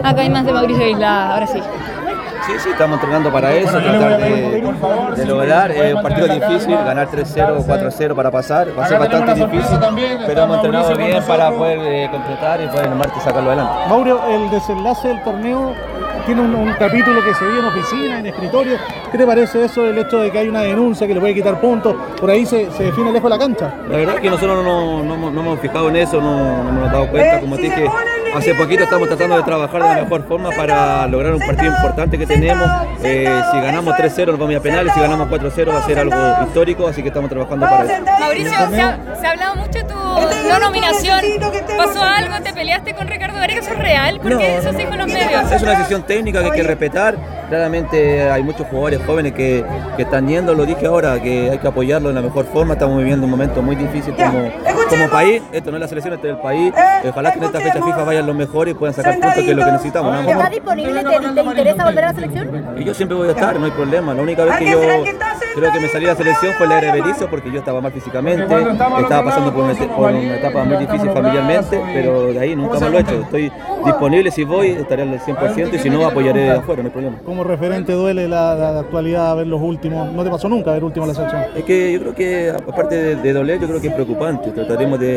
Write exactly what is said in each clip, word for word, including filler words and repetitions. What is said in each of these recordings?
Acá hay más de Mauricio Isla, ahora sí. Sí, sí, estamos entrenando para eso, tratar de, de lograr eh, un partido difícil, ganar tres cero o cuatro cero para pasar, va a ser bastante difícil, pero hemos entrenado bien para poder eh, completar y poder el martes sacarlo adelante. Mauro, el desenlace del torneo tiene un, un capítulo que se ve en oficina, en escritorio. ¿Qué te parece eso, el hecho de que hay una denuncia que le puede quitar puntos? Por ahí se, se define lejos la cancha. La verdad es que nosotros no, no, no, no hemos fijado en eso, no, no nos hemos dado cuenta, como te dije. Hace poquito estamos tratando de trabajar de la mejor forma para lograr un partido importante que tenemos. Eh, si ganamos tres cero nos vamos a penales, si ganamos cuatro cero va a ser algo histórico, así que estamos trabajando para eso. Mauricio, se ha, se ha hablado mucho de tu no nominación. ¿Pasó algo? ¿Te peleaste con Ricardo Gareca? ¿Eso es real? ¿Por qué eso sí con los medios? Es una decisión técnica que hay que respetar. Claramente hay muchos jugadores jóvenes que, que están yendo, lo dije ahora, que hay que apoyarlo de la mejor forma. Estamos viviendo un momento muy difícil como, como país. Esto no es la selección, esto es el país. Ojalá que en esta fecha FIFA vayan los mejores y puedan sacar puntos, que es lo que necesitamos. ¿No? ¿Está disponible? ¿Te, te interesa volver a la selección? Y yo siempre voy a estar, no hay problema. La única vez que yo creo que me salí de la selección fue la era de Berizzo, porque yo estaba mal físicamente, estaba pasando por una, por una etapa muy difícil familiarmente, pero de ahí nunca más lo he hecho. Estoy disponible, si voy estaré al cien por ciento y si no apoyaré de afuera, no hay problema. Como referente duele la, la, la actualidad ver los últimos, ¿no te pasó nunca ver último a la selección? Es que yo creo que aparte de, de doler, yo creo que es preocupante. Trataremos de,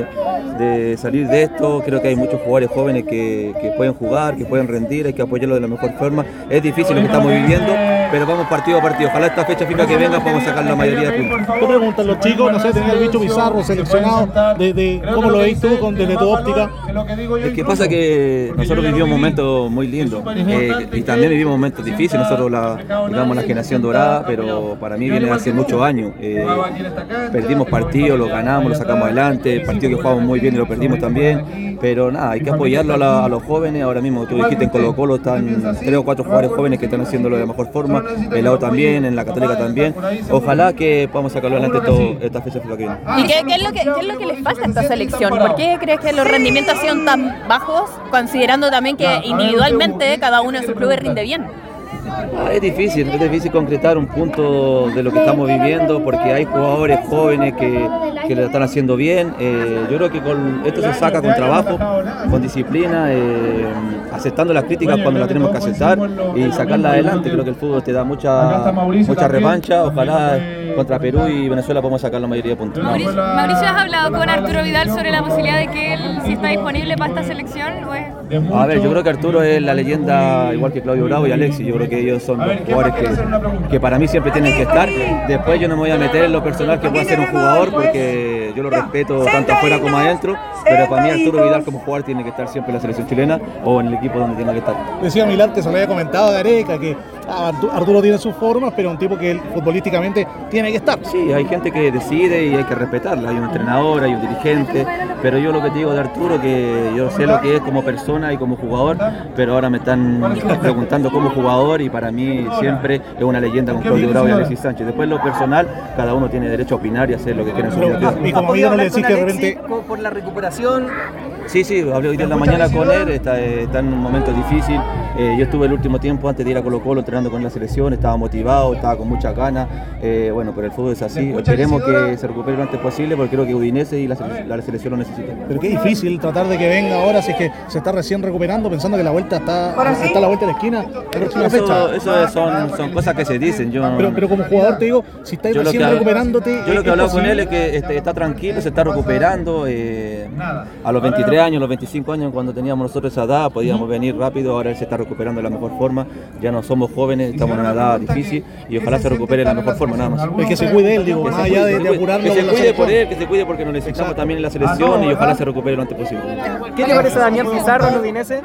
de salir de esto. Creo que hay muchos jugadores jóvenes que, que pueden jugar, que pueden rendir, hay que apoyarlo de la mejor forma. Es difícil lo que estamos viviendo, pero vamos partido a partido. Ojalá esta fecha FIFA que venga podamos sacar la mayoría de puntos. ¿Qué preguntan los chicos? No sé, tenía el bicho Pizarro seleccionado, de, de, ¿cómo lo veis tú con, desde tu óptica? Es que pasa que nosotros vivimos momentos muy lindos eh, y también vivimos momentos difíciles. Nosotros la, digamos, la generación dorada, pero para mí viene hace muchos años. Eh, perdimos partidos, lo ganamos, lo sacamos adelante, partido que jugamos muy bien y lo perdimos también, pero nada, hay que apoyarlo a, la, a los jóvenes. Ahora mismo tú dijiste en Colo Colo están tres o cuatro jugadores jóvenes que están haciéndolo de la mejor forma, el lado también, en la Católica también. Ojalá que podamos sacarlo adelante todo, esta fecha FIFA que viene. ¿Y qué, qué, es lo que, qué es lo que les falta a esta selección? ¿Por qué crees que los rendimientos han sido tan bajos, considerando también que individualmente cada uno de sus clubes rinde bien? Ah, es difícil, es difícil concretar un punto de lo que estamos viviendo porque hay jugadores jóvenes que, que lo están haciendo bien. Eh, yo creo que con esto se saca con trabajo, con disciplina, eh, aceptando las críticas cuando las tenemos que aceptar y sacarlas adelante. Creo que el fútbol te da mucha, mucha revancha. Ojalá contra Perú y Venezuela podamos sacar la mayoría de puntos. Mauricio, Mauricio, ¿has hablado con Arturo Vidal sobre la posibilidad de que él sí está disponible para esta selección? ¿O es... A ver, yo creo que Arturo es la leyenda igual que Claudio Bravo y Alexis. Yo creo que ellos son los jugadores que, que para mí siempre tienen que estar. Después yo no me voy a meter en lo personal que pueda ser un jugador porque yo lo respeto tanto afuera como adentro, pero para mí Arturo Vidal como jugador tiene que estar siempre en la selección chilena o en el equipo donde tiene que estar. Decía Milán que se lo había comentado a Gareca que Arturo tiene sus formas, pero un tipo que él, futbolísticamente tiene que estar. Sí, hay gente que decide y hay que respetarla. Hay un entrenador, hay un dirigente, pero yo lo que te digo de Arturo, que yo sé lo que es como persona y como jugador, pero ahora me están preguntando como jugador y para mí siempre es una leyenda con Claudio Bravo y Alexis Sánchez. Después lo personal, cada uno tiene derecho a opinar y hacer lo que quiera en su vida. Y como amigo no le decís que de repente... por la recuperación. Sí, sí, hablé hoy día en la mañana con él, está, está en un momento difícil. Eh, yo estuve el último tiempo antes de ir a Colo Colo entrenando con la selección, estaba motivado, estaba con muchas ganas. Eh, bueno, pero el fútbol es así. Esperemos que se recupere lo antes posible porque creo que Udinese y la, la selección lo necesitan. Pero qué difícil tratar de que venga ahora, si es que se está recién recuperando, pensando que la vuelta está, está a la vuelta de la esquina. Eso, eso, eso son, son cosas que se dicen. Yo, pero, pero como jugador te digo, si estás recién que, recuperándote... Yo lo que he hablado con él es que este, está tranquilo, se está recuperando. Eh, a los veintitrés años, a los veinticinco años, cuando teníamos nosotros esa edad, podíamos venir rápido, ahora él se está recuperando de la mejor forma. Ya no somos jóvenes, estamos en una edad difícil y ojalá se recupere de la mejor forma, nada más. Es que se cuide él, digo, más allá de, de apurarlo. Que se cuide por él, que se cuide porque nos necesitamos también en la selección y ojalá se recupere lo antes posible. ¿Qué te parece Damián Pizarro en Udinese?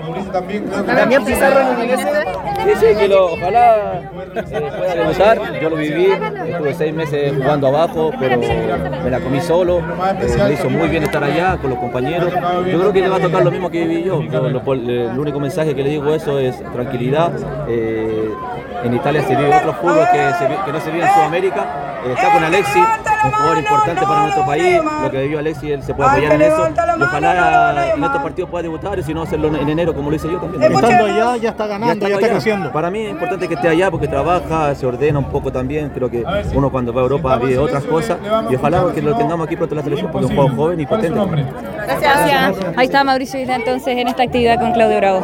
Damián Pizarro en Udinese. Sí, sí, que lo, ojalá eh, pueda debutar. Yo lo viví, estuve seis meses jugando abajo, pero me la comí solo. Eh, me hizo muy bien estar allá con los compañeros. Yo creo que le va a tocar lo mismo que viví yo. yo lo, el único mensaje que le digo eso es tranquilidad. Eh, en Italia se vive otro fútbol que, se, que no se vive en Sudamérica. Eh, está con Alexis, un jugador importante para nuestro país. Lo que vivió Alexis, él se puede apoyar en eso. Y ojalá en estos partidos pueda debutar y si no hacerlo en enero como lo hice yo también. Estando allá ya está ganando, ya, ya está creciendo. Para mí es importante que esté allá porque trabaja, se ordena un poco también. Creo que uno cuando va a Europa vive otras cosas y ojalá que lo tengamos aquí pronto en la selección porque es un jugador joven y potente. Gracias. Gracias. Ahí está Mauricio Isla entonces en esta actividad con Claudio Bravo.